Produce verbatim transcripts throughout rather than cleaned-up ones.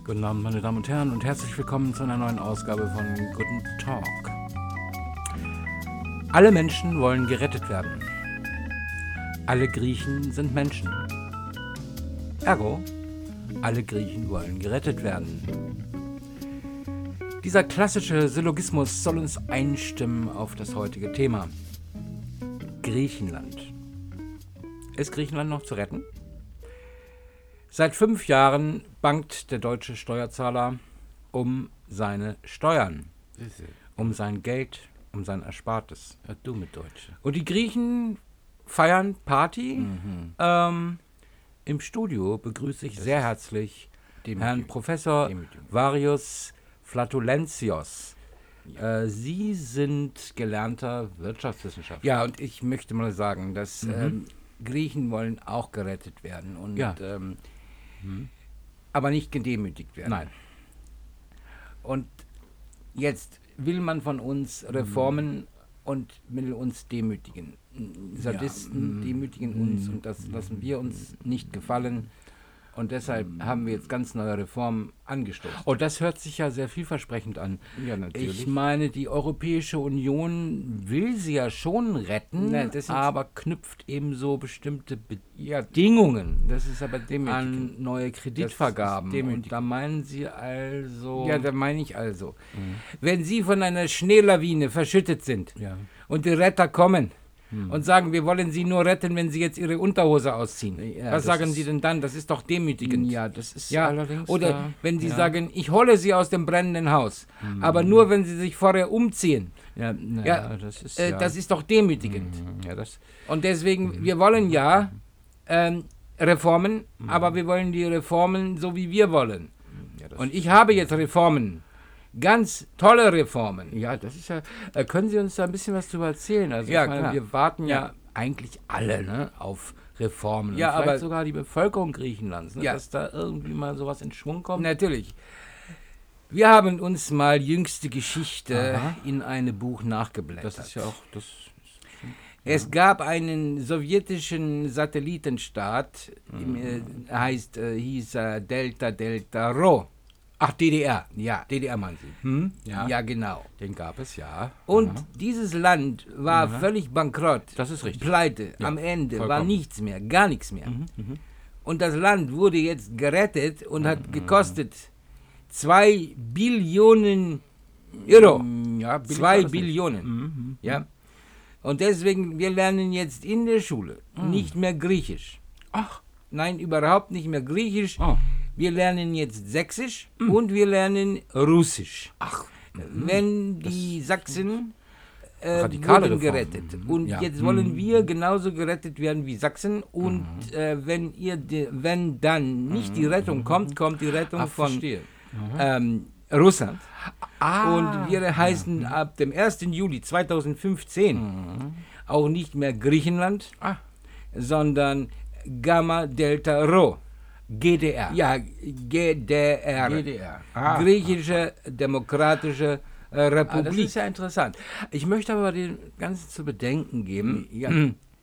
Guten Abend, meine Damen und Herren, und herzlich willkommen zu einer neuen Ausgabe von Guten Talk. Alle Menschen wollen gerettet werden. Alle Griechen sind Menschen. Ergo, alle Griechen wollen gerettet werden. Dieser klassische Syllogismus soll uns einstimmen auf das heutige Thema. Griechenland. Ist Griechenland noch zu retten? Seit fünf Jahren bangt der deutsche Steuerzahler um seine Steuern, um sein Geld, um sein Erspartes. Ja, du mit Deutsch. Und die Griechen feiern Party. Mhm. Ähm, Im Studio begrüße ich das sehr herzlich Herrn Professor Demütigung. Varius Flatulenzios. Ja. Äh, Sie sind gelernter Wirtschaftswissenschaftler. Ja, und ich möchte mal sagen, dass Mhm. ähm, Griechen wollen auch gerettet werden, und, Ja. ähm, mhm. aber nicht gedemütigt werden. Nein. Und jetzt will man von uns Reformen mhm. und will uns demütigen. Sadisten Ja. demütigen Mhm. uns, und das lassen wir uns nicht gefallen. Und deshalb haben wir jetzt ganz neue Reformen angestoßen. Oh, das hört sich ja sehr vielversprechend an. Ja, natürlich. Ich meine, die Europäische Union will sie ja schon retten, Nein, das sind- aber knüpft eben so bestimmte Bedingungen Das ist aber demütigend. an neue Kreditvergaben. Das ist demütigend. Und da meinen Sie also... Ja, da meine ich also. Mhm. Wenn Sie von einer Schneelawine verschüttet sind Ja. und die Retter kommen Hm. und sagen, wir wollen Sie nur retten, wenn Sie jetzt Ihre Unterhose ausziehen. Ja, Was das sagen ist- Sie denn dann? Das ist doch demütigend. Ja, das ist Ja, allerdings... oder da, wenn Sie ja. sagen, ich hole Sie aus dem brennenden Haus, Hm. aber nur, wenn Sie sich vorher umziehen. Ja, na, Ja, das ist... Äh, ja. Das ist doch demütigend. Hm, Ja, das... Und deswegen, wir wollen ja ähm, Reformen, aber wir wollen die Reformen so, wie wir wollen. Ja, das Und ich habe jetzt Reformen. Ganz tolle Reformen. Ja, das ist ja... Äh, können Sie uns da ein bisschen was drüber erzählen? Also Ja, ich meine, klar. wir warten ja, Ja. eigentlich alle ne, auf Reformen. Ja, Und vielleicht aber- sogar die Bevölkerung Griechenlands, ne, Ja. dass da irgendwie mal sowas in Schwung kommt. Natürlich. Wir haben uns mal jüngste Geschichte Aha. in einem Buch nachgeblättert. Das ist ja auch... Das, Es gab einen sowjetischen Satellitenstaat, im, äh, heißt, äh, hieß äh, Delta Delta Rho. Ach, D D R. Ja, D D R meinen Sie. hm? Ja, Ja, genau. den gab es, ja. Und Aha. dieses Land war Aha. völlig bankrott. Das ist richtig. Pleite. Ja, Am Ende war vollkommen. nichts mehr, gar nichts mehr. Mhm, mhm. Und das Land wurde jetzt gerettet und hat gekostet zwei Billionen Euro. Mm, Ja, billig Zwei war das nicht. Billionen. Mhm, Ja. Und deswegen, wir lernen jetzt in der Schule nicht mehr Griechisch. Ach, Nein, überhaupt nicht mehr Griechisch. oh. Wir lernen jetzt Sächsisch und wir lernen Russisch. Ach, Wenn die Sachsen äh, Radikale wurden Reformen. gerettet. Und Ja. jetzt wollen wir genauso gerettet werden wie Sachsen. Und äh, wenn ihr, de, wenn dann nicht die Rettung kommt, kommt die Rettung Ah, von verstehe. ähm, Russland. Ah, Und wir heißen ab dem ersten Juli zweitausendfünfzehn auch nicht mehr Griechenland, Ah. sondern Gamma Delta Rho. G D R. Ja, G D R. G D R. Ah. Griechische Demokratische äh, Ah, das Republik. ist ja interessant. Ich möchte aber dem Ganzen zu bedenken geben, ja,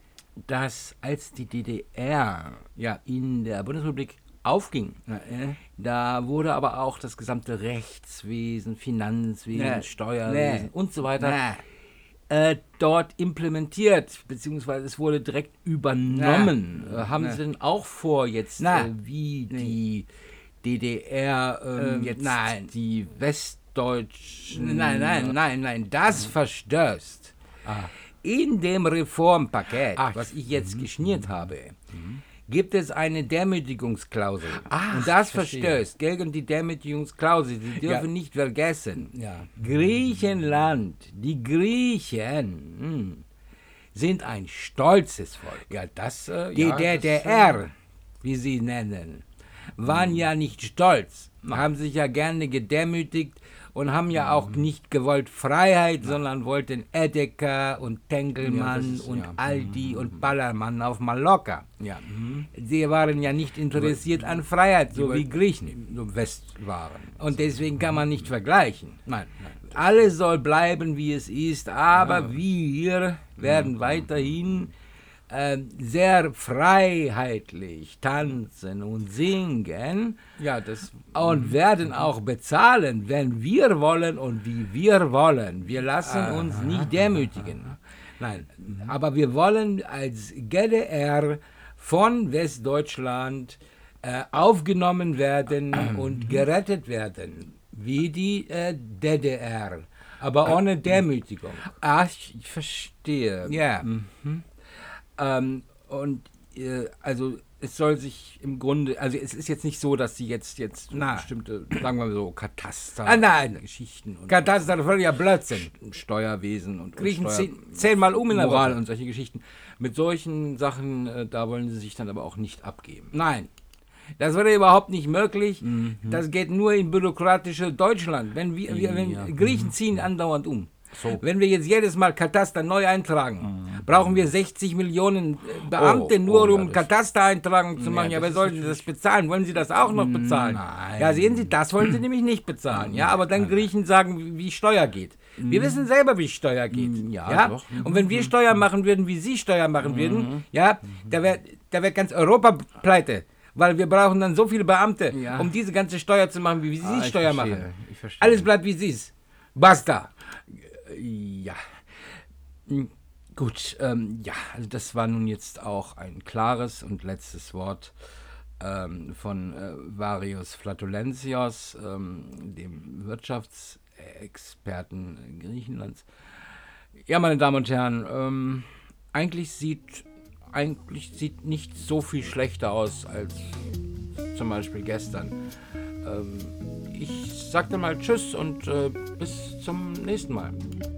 dass als die D D R ja in der Bundesrepublik aufging, äh, da wurde aber auch das gesamte Rechtswesen, Finanzwesen, Nee. Steuerwesen Nee. und so weiter Na, äh, dort implementiert, beziehungsweise es wurde direkt übernommen. Na. Äh, haben Na. Sie denn auch vor, jetzt Na. äh, wie Nee. die D D R ähm, Ähm, jetzt nein. die westdeutschen... nein, nein, nein, nein, das verstößt. Ah. In dem Reformpaket, Ach. was ich jetzt geschnürt habe, gibt es eine Demütigungsklausel. Ach, Und das ich verstehe. verstößt gegen die Demütigungsklausel. Sie dürfen Ja. nicht vergessen, Ja. Griechenland, die Griechen, hm, sind ein stolzes Volk. Ja, das... Äh, Die ja, D D R, wie sie nennen, waren ja nicht stolz, haben sich ja gerne gedemütigt und haben ja auch nicht gewollt Freiheit, sondern wollten Edeka und Ja, Tengelmann das ist- und ja. Aldi und Ballermann auf Mallorca. Ja. Mhm. Sie waren ja nicht interessiert an Freiheit, so wie Griechen. So Westwaren. Und deswegen kann man nicht vergleichen. Nein, nein. Alles soll bleiben, wie es ist, aber wir werden weiterhin äh, sehr freiheitlich tanzen und singen. Ja, das und werden auch bezahlen, wenn wir wollen und wie wir wollen. Wir lassen uns nicht demütigen. Nein, aber wir wollen als G D R von Westdeutschland äh, aufgenommen werden und gerettet werden, wie die äh, D D R, aber ohne Demütigung. Ach, ich, ich verstehe. Ja. Mhm. Ähm, und äh, also es soll sich im Grunde, also es ist jetzt nicht so, dass sie jetzt jetzt Na. bestimmte, sagen wir mal so, Kataster, Ah, nein. Geschichten und Kataster, völliger Blödsinn. Steuerwesen und, Kriechen und zehn, zehnmal um in der Moral Woche. und solche Geschichten. Mit solchen Sachen, äh, da wollen sie sich dann aber auch nicht abgeben. Nein, das wäre überhaupt nicht möglich. Mhm. Das geht nur in bürokratische Deutschland. Wenn wir, wir wenn Ja. Griechen ziehen andauernd um. So. Wenn wir jetzt jedes Mal Kataster neu eintragen, brauchen wir sechzig Millionen äh, Beamte Oh, nur, oh, um ja, das- Katastereintragung zu Ja, machen. Ja, das wer ist soll das bezahlen? Wollen Sie das auch noch bezahlen? Nein. Ja, sehen Sie, das wollen Sie nämlich nicht bezahlen. Ja, aber dann Griechen sagen, wie wie Steuer geht. Wir wissen selber, wie Steuer geht. Ja, doch. Und wenn wir Steuer machen würden, wie Sie Steuer machen würden, ja, da wäre da wär ganz Europa pleite. Weil wir brauchen dann so viele Beamte, Ja. um diese ganze Steuer zu machen, wie Sie Ah, ich Steuer verstehe, machen. ich verstehe. Alles bleibt wie Sie es. Basta. Ja. Hm, Gut, ähm, ja, also das war nun jetzt auch ein klares und letztes Wort ähm, von äh, Varios Flatulensios, ähm, dem Wirtschaftsexperten Griechenlands. Ja, meine Damen und Herren, ähm, eigentlich sieht eigentlich sieht nicht so viel schlechter aus als zum Beispiel gestern. Ähm, ich sag dann mal Tschüss und äh, bis zum nächsten Mal.